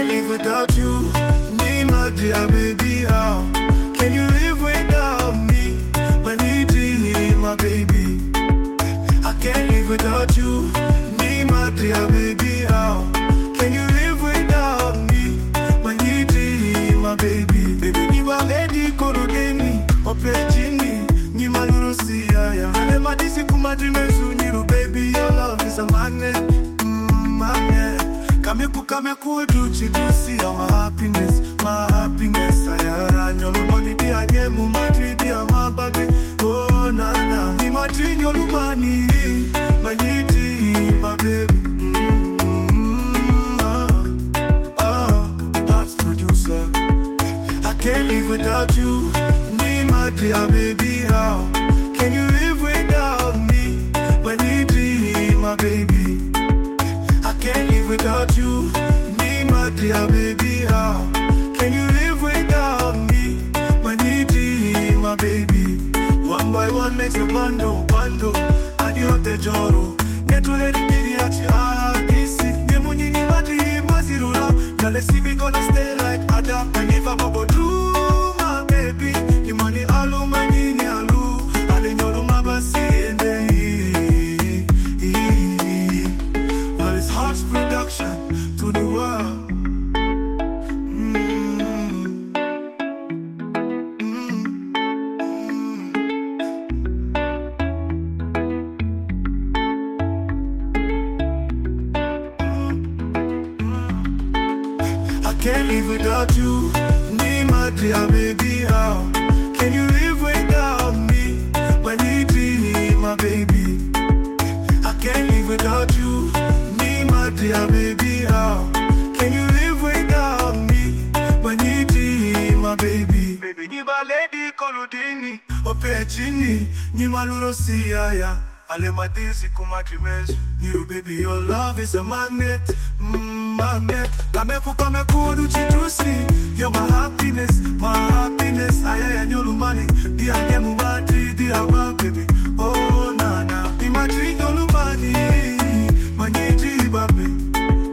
can't live without you. Me, my dear baby, how can you live without me? My need, my baby. I can't live without you. Me, my dear baby, how can you live without me? My need, my baby. Baby, ni wa lady korogeni, opechini, ni malurusi ya. Ale madisi kumadrimesu niru, baby, your love is a magnet, magnet. Kame kudu chidusi ya my happiness, my happiness. Ayara nyolu money di anyemu madri di amababi. Oh na na, ni madri nyolu mani, my need, my baby. That's producer. I can't live without you. Me, my dear baby, how can you live without me? My need, my baby. I can't live without you. Me, my dear baby, how can you live without me? My need, my baby. One by one makes a bando. Adio te joro. Neto hedi diri achi ahadisi. Nemu nyingi mati mazirula. Nale si we gonna stay like Adam. And if I'm about to, my baby, you money alu manini alu. Ale nyoro mabasi ende. Well, it's Hearts Production to the world. I can't live without you. Me, my dear baby, how can you live without me? My need, my baby. I can't live without you. Me, my dear baby, how can you live without me? My need, my baby. Baby, ni ba lady koludini, opechini, ni malurosi ya. Ale madisi kumatrimesu. You baby, your love is a magnet, magnet. Kame kudu chidusi. You're my happiness, my happiness. Ayaya nyolu money, di anyemu madri, di ama baby. Oh na na, di madri nyolu money, manyiji baby.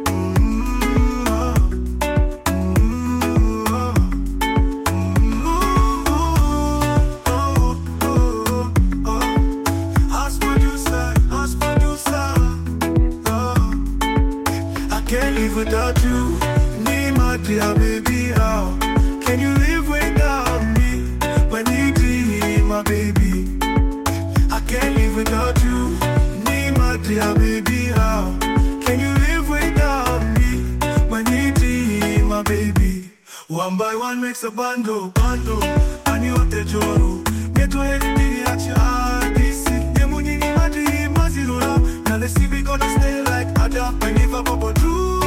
Can't live without you. Me, my dear baby, how can you live without me? My need, my baby. I can't live without you. Me, my dear baby, how can you live without me? My need, my baby. One by one makes a bando. And you te joro. Neto hedi diri achi ahadisi. Nemu nyingi madi mazirula. Nale si we gonna stay like Adam. And if I'm about to